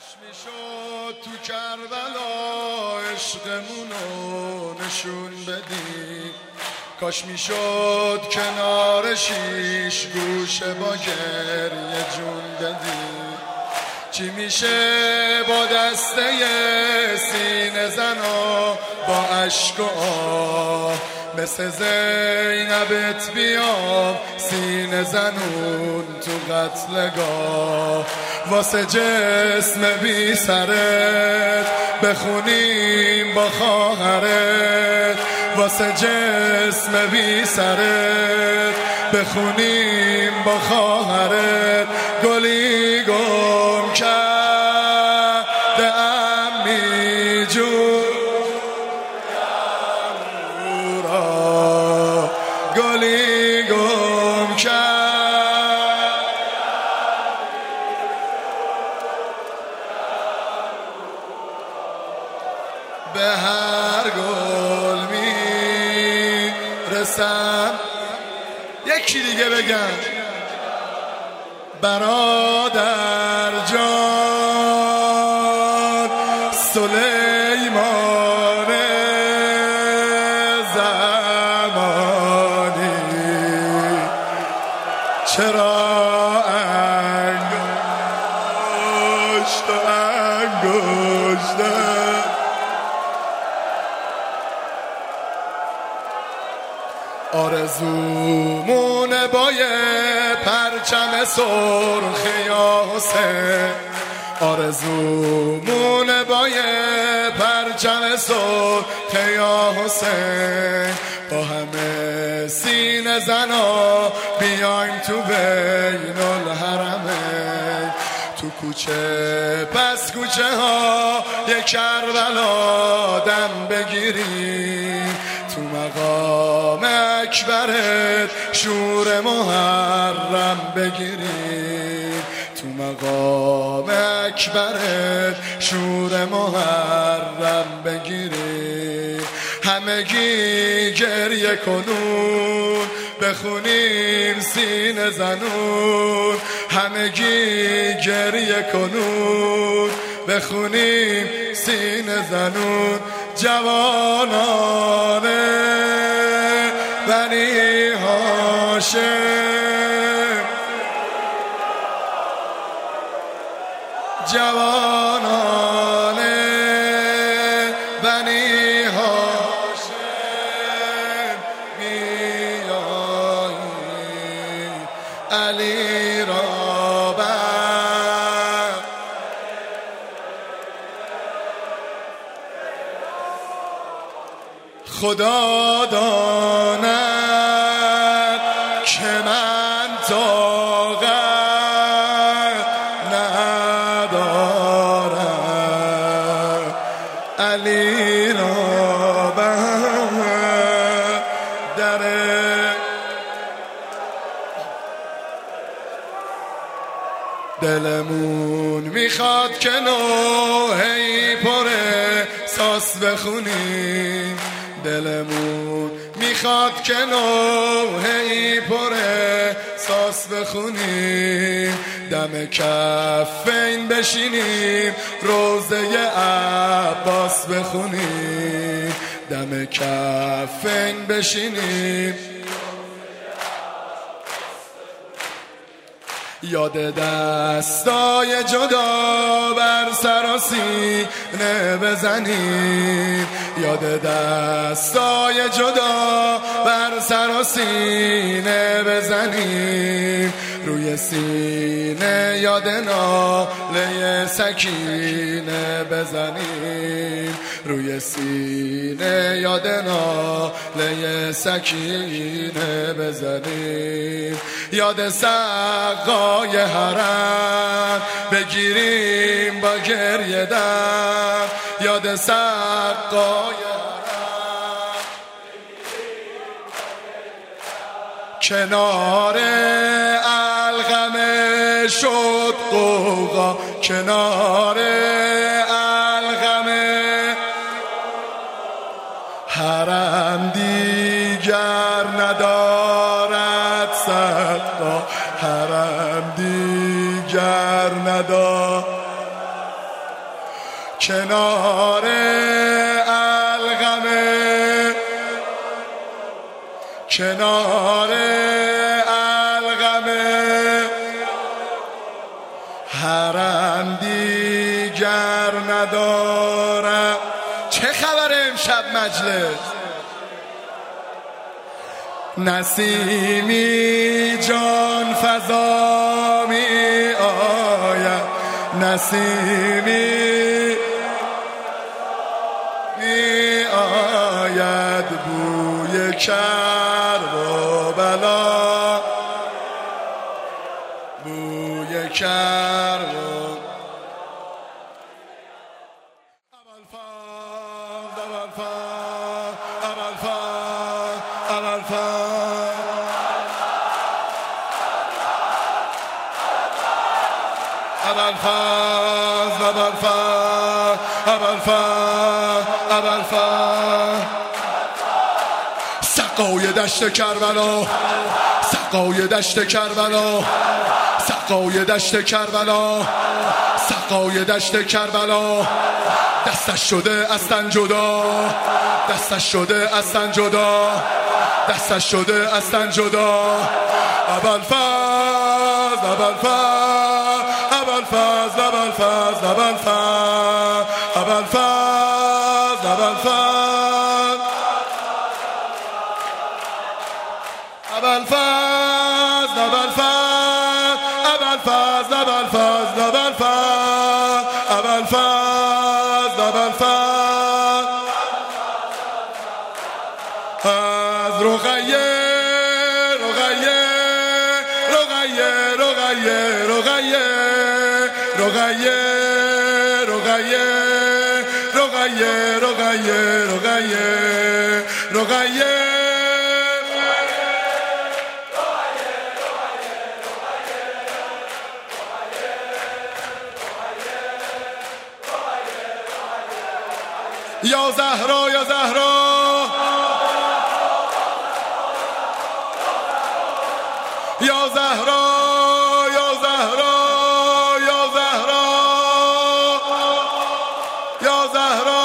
کاش میشد تو کربلا عشقمونو نشون بدی، کاش میشد کنار شیش گوشه با گریه جون بدی. چی میشه با دسته سینه زنا با عشق و آه، مثل زینبت بیام سینه زنون تو قتلگاه. واسه جسم بی سرت بخونیم با خواهرت، واسه جسم بی سرت بخونیم با خواهرت. گلی گم کرده امی جون را، گلی گم کرد به هر گل می رسم. یکی دیگه بگم برادر جان سلیمان زمانی، چرا انگشت و انگشته آرزومونه با یه پرچم سرخ یا حسین، آرزومونه با یه پرچم سرخ یا حسین. با همه سینه زنا بیایم تو بین الحرمین، تو کوچه پس کوچه ها یک کربلا دم بگیریم، تو مقام اکبرت شور محرم بگیریم، تو مقام اکبرت شور محرم بگیریم. همگی گریه کنون بخونیم سینه زنون، همگی گریه کنون بخونیم سینه زنون. جوانان بنی هاشم، جوانان بنی هاشم بیایید علی را بر خدا داند که من طاقت ندارم علی را بر در دلمون میخواد که نوحه‌ای پر احساس بخونیم، دلمون میخواد که نوحه‌ای پر احساس بخونیم. دم کفین بشینیم روضه عباس بخونیم، دم کفین بشینیم یاد دستای جدا بر سر و سینه بزنیم، یاد دستای جدا بر سر و سینه بزنیم. روی سینه یاد ناله سکینه بزنیم، روی سینه یاد ناله سکینه بزنیم. یاد سقای حرم بگیریم با گریه دم، یاد سقای کنار الغم شد قوقا، کنار الغم حرم دیگر ندارد صدا، حرم دیگر ندارد کنار القمه، کنار القمه، حرم دیگر ندارم. چه خبر امشب مجلس؟ نسیمی جان فضا می آید، نسیمی می آید، بوی کربلا، بوی کربلا. سقای دشت کربلا، سقای دشت کربلا، سقای دشت کربلا، سقای دشت کربلا. دستش شده از تن جدا، دستش شده از تن جدا، دستش شده از تن جدا. ابوالفضل، ابوالفضل، ابوالفضل، ابوالفضل، ابوالفضل، ابوالفضل، ابوالفضل، ابوالفضل، ابوالفضل، ابوالفضل، ابوالفضل، ابوالفضل. از رقیه، رقیه، رقیه، رقیه، رقیه، رقیه، رقیه، رقیه، رقیه، رقیه، رقیه. یا زهرا، یا زهرا، یا زهرا، یا زهرا، یا زهرا، یا زهرا.